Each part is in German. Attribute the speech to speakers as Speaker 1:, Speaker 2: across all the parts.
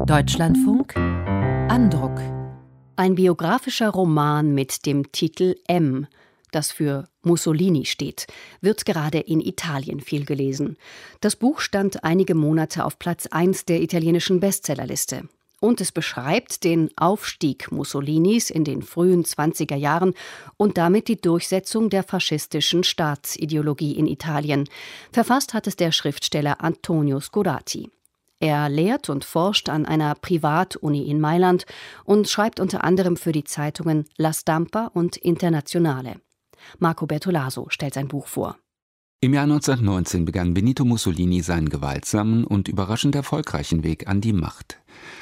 Speaker 1: Deutschlandfunk Andruck.
Speaker 2: Ein biografischer Roman mit dem Titel M, das für Mussolini steht, wird gerade in Italien viel gelesen. Das Buch stand einige Monate auf Platz 1 der italienischen Bestsellerliste. Und es beschreibt den Aufstieg Mussolinis in den frühen 20er Jahren und damit die Durchsetzung der faschistischen Staatsideologie in Italien. Verfasst hat es der Schriftsteller Antonio Scorati. Er lehrt und forscht an einer Privatuni in Mailand und schreibt unter anderem für die Zeitungen La Stampa und Internazionale. Marco Bertolaso stellt sein Buch vor.
Speaker 3: Im Jahr 1919 begann Benito Mussolini seinen gewaltsamen und überraschend erfolgreichen Weg an die Macht.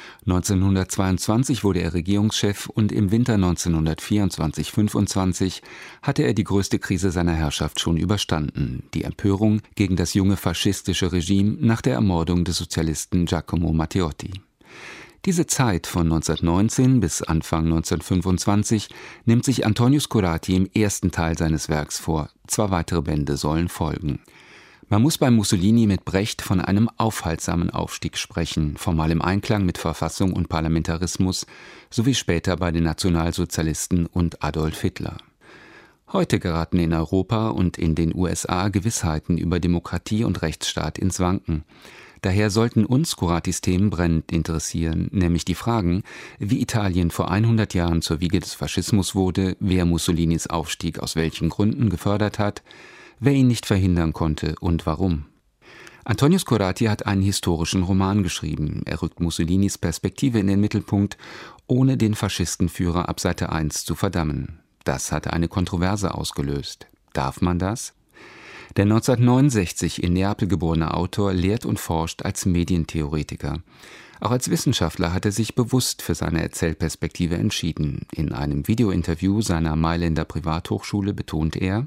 Speaker 3: 1922 wurde er Regierungschef und im Winter 1924/25 hatte er die größte Krise seiner Herrschaft schon überstanden, die Empörung gegen das junge faschistische Regime nach der Ermordung des Sozialisten Giacomo Matteotti. Diese Zeit von 1919 bis Anfang 1925 nimmt sich Antonio Scorati im ersten Teil seines Werks vor. 2 weitere Bände sollen folgen. Man muss bei Mussolini mit Brecht von einem aufhaltsamen Aufstieg sprechen, formal im Einklang mit Verfassung und Parlamentarismus, sowie später bei den Nationalsozialisten und Adolf Hitler. Heute geraten in Europa und in den USA Gewissheiten über Demokratie und Rechtsstaat ins Wanken. Daher sollten uns Scoratis Themen brennend interessieren, nämlich die Fragen, wie Italien vor 100 Jahren zur Wiege des Faschismus wurde, wer Mussolinis Aufstieg aus welchen Gründen gefördert hat, wer ihn nicht verhindern konnte und warum. Antonio Scorati hat einen historischen Roman geschrieben. Er rückt Mussolinis Perspektive in den Mittelpunkt, ohne den Faschistenführer ab Seite 1 zu verdammen. Das hat eine Kontroverse ausgelöst. Darf man das? Der 1969 in Neapel geborene Autor lehrt und forscht als Medientheoretiker. Auch als Wissenschaftler hat er sich bewusst für seine Erzählperspektive entschieden. In einem Videointerview seiner Mailänder Privathochschule betont er: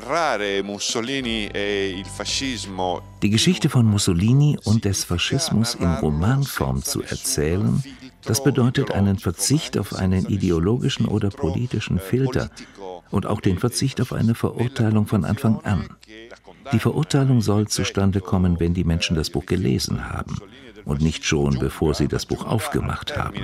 Speaker 4: Die Geschichte von Mussolini und des Faschismus in Romanform zu erzählen, das bedeutet einen Verzicht auf einen ideologischen oder politischen Filter und auch den Verzicht auf eine Verurteilung von Anfang an. Die Verurteilung soll zustande kommen, wenn die Menschen das Buch gelesen haben und nicht schon, bevor sie das Buch aufgemacht haben.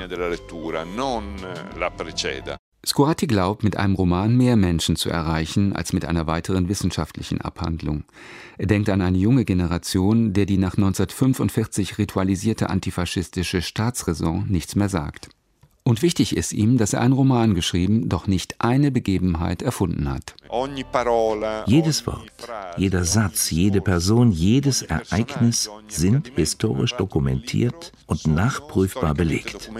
Speaker 3: Scorati glaubt, mit einem Roman mehr Menschen zu erreichen, als mit einer weiteren wissenschaftlichen Abhandlung. Er denkt an eine junge Generation, der die nach 1945 ritualisierte antifaschistische Staatsräson nichts mehr sagt. Und wichtig ist ihm, dass er einen Roman geschrieben, doch nicht eine Begebenheit erfunden hat.
Speaker 4: Jedes Wort, jeder Satz, jede Person, jedes Ereignis sind historisch dokumentiert und nachprüfbar belegt.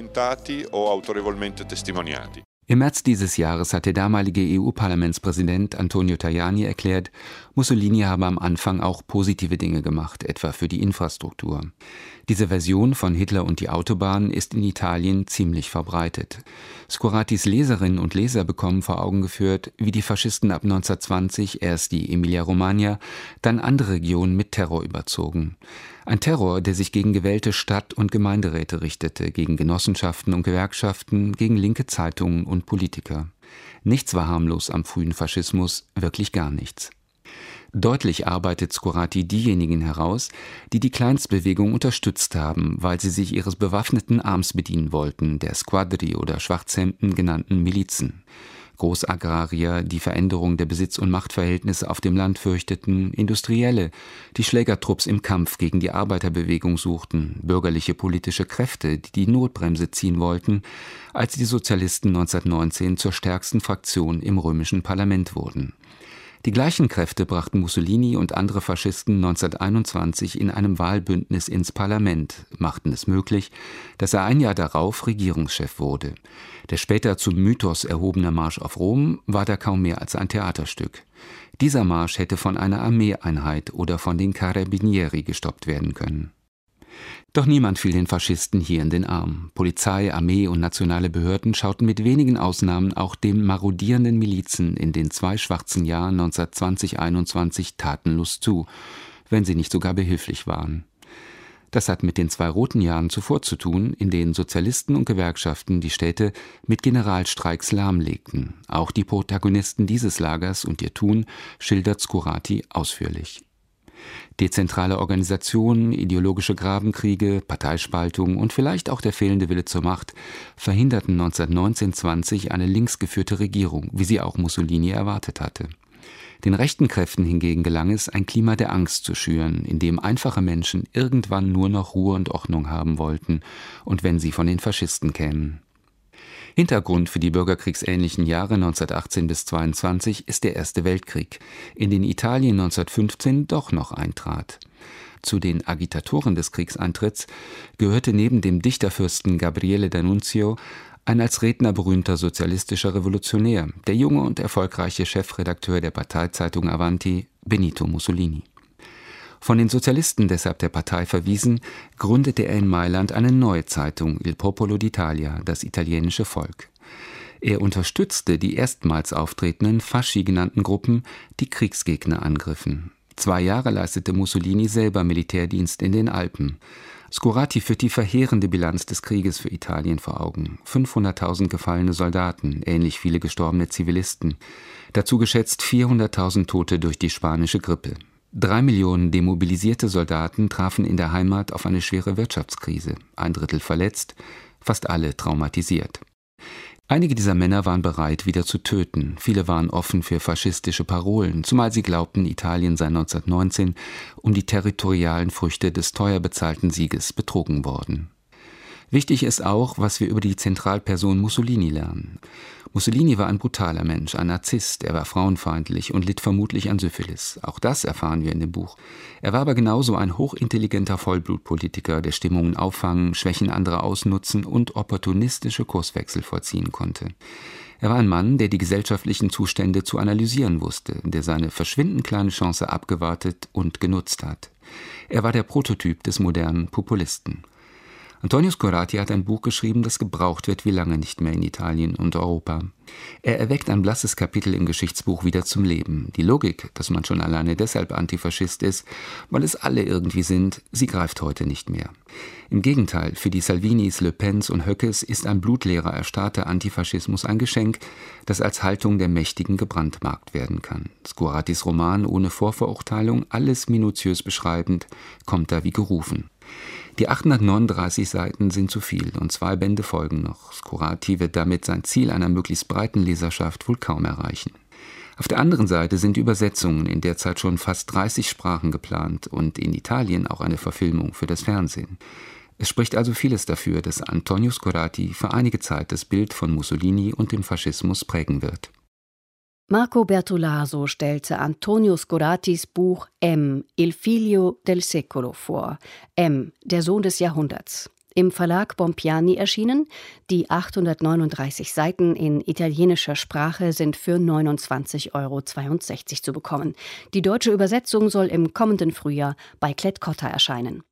Speaker 3: Im März dieses Jahres hat der damalige EU-Parlamentspräsident Antonio Tajani erklärt, Mussolini habe am Anfang auch positive Dinge gemacht, etwa für die Infrastruktur. Diese Version von Hitler und die Autobahn ist in Italien ziemlich verbreitet. Scoratis Leserinnen und Leser bekommen vor Augen geführt, wie die Faschisten ab 1920 erst die Emilia-Romagna, dann andere Regionen mit Terror überzogen. Ein Terror, der sich gegen gewählte Stadt- und Gemeinderäte richtete, gegen Genossenschaften und Gewerkschaften, gegen linke Zeitungen und Politiker. Nichts war harmlos am frühen Faschismus, wirklich gar nichts. Deutlich arbeitet Scorati diejenigen heraus, die die Kleinstbewegung unterstützt haben, weil sie sich ihres bewaffneten Arms bedienen wollten, der Squadri oder Schwarzhemden genannten Milizen. Großagrarier, die Veränderung der Besitz- und Machtverhältnisse auf dem Land fürchteten, Industrielle, die Schlägertrupps im Kampf gegen die Arbeiterbewegung suchten, bürgerliche politische Kräfte, die die Notbremse ziehen wollten, als die Sozialisten 1919 zur stärksten Fraktion im römischen Parlament wurden. Die gleichen Kräfte brachten Mussolini und andere Faschisten 1921 in einem Wahlbündnis ins Parlament, machten es möglich, dass er ein Jahr darauf Regierungschef wurde. Der später zum Mythos erhobene Marsch auf Rom war da kaum mehr als ein Theaterstück. Dieser Marsch hätte von einer Armeeeinheit oder von den Carabinieri gestoppt werden können. Doch niemand fiel den Faschisten hier in den Arm. Polizei, Armee und nationale Behörden schauten mit wenigen Ausnahmen auch den marodierenden Milizen in den 2 schwarzen Jahren 1920/21 tatenlos zu, wenn sie nicht sogar behilflich waren. Das hat mit den 2 roten Jahren zuvor zu tun, in denen Sozialisten und Gewerkschaften die Städte mit Generalstreiks lahmlegten. Auch die Protagonisten dieses Lagers und ihr Tun schildert Scorati ausführlich. Dezentrale Organisationen, ideologische Grabenkriege, Parteispaltung und vielleicht auch der fehlende Wille zur Macht verhinderten 1919/20 eine linksgeführte Regierung, wie sie auch Mussolini erwartet hatte. Den rechten Kräften hingegen gelang es, ein Klima der Angst zu schüren, in dem einfache Menschen irgendwann nur noch Ruhe und Ordnung haben wollten, und wenn sie von den Faschisten kämen. Hintergrund für die bürgerkriegsähnlichen Jahre 1918 bis 1922 ist der Erste Weltkrieg, in den Italien 1915 doch noch eintrat. Zu den Agitatoren des Kriegseintritts gehörte neben dem Dichterfürsten Gabriele D'Annunzio ein als Redner berühmter sozialistischer Revolutionär, der junge und erfolgreiche Chefredakteur der Parteizeitung Avanti, Benito Mussolini. Von den Sozialisten deshalb der Partei verwiesen, gründete er in Mailand eine neue Zeitung, Il Popolo d'Italia, das italienische Volk. Er unterstützte die erstmals auftretenden Fasci genannten Gruppen, die Kriegsgegner angriffen. 2 Jahre leistete Mussolini selber Militärdienst in den Alpen. Scorati führt die verheerende Bilanz des Krieges für Italien vor Augen. 500.000 gefallene Soldaten, ähnlich viele gestorbene Zivilisten. Dazu geschätzt 400.000 Tote durch die spanische Grippe. 3 Millionen demobilisierte Soldaten trafen in der Heimat auf eine schwere Wirtschaftskrise. 1/3 verletzt, fast alle traumatisiert. Einige dieser Männer waren bereit, wieder zu töten. Viele waren offen für faschistische Parolen, zumal sie glaubten, Italien sei 1919 um die territorialen Früchte des teuer bezahlten Sieges betrogen worden. Wichtig ist auch, was wir über die Zentralperson Mussolini lernen. Mussolini war ein brutaler Mensch, ein Narzisst, er war frauenfeindlich und litt vermutlich an Syphilis. Auch das erfahren wir in dem Buch. Er war aber genauso ein hochintelligenter Vollblutpolitiker, der Stimmungen auffangen, Schwächen anderer ausnutzen und opportunistische Kurswechsel vollziehen konnte. Er war ein Mann, der die gesellschaftlichen Zustände zu analysieren wusste, der seine verschwindend kleine Chance abgewartet und genutzt hat. Er war der Prototyp des modernen Populisten. Antonio Scorati hat ein Buch geschrieben, das gebraucht wird wie lange nicht mehr in Italien und Europa. Er erweckt ein blasses Kapitel im Geschichtsbuch wieder zum Leben. Die Logik, dass man schon alleine deshalb Antifaschist ist, weil es alle irgendwie sind, sie greift heute nicht mehr. Im Gegenteil, für die Salvinis, Le Pens und Höckes ist ein blutleerer, erstarrter Antifaschismus ein Geschenk, das als Haltung der Mächtigen gebrandmarkt werden kann. Scoratis Roman ohne Vorverurteilung, alles minutiös beschreibend, kommt da wie gerufen. Die 839 Seiten sind zu viel und 2 Bände folgen noch. Scorati wird damit sein Ziel einer möglichst breiten Leserschaft wohl kaum erreichen. Auf der anderen Seite sind Übersetzungen in derzeit schon fast 30 Sprachen geplant und in Italien auch eine Verfilmung für das Fernsehen. Es spricht also vieles dafür, dass Antonio Scorati für einige Zeit das Bild von Mussolini und dem Faschismus prägen wird.
Speaker 2: Marco Bertolaso stellte Antonio Scoratis Buch M, Il figlio del secolo vor. M, der Sohn des Jahrhunderts. Im Verlag Bompiani erschienen. Die 839 Seiten in italienischer Sprache sind für 29,62 € zu bekommen. Die deutsche Übersetzung soll im kommenden Frühjahr bei Klett-Cotta erscheinen.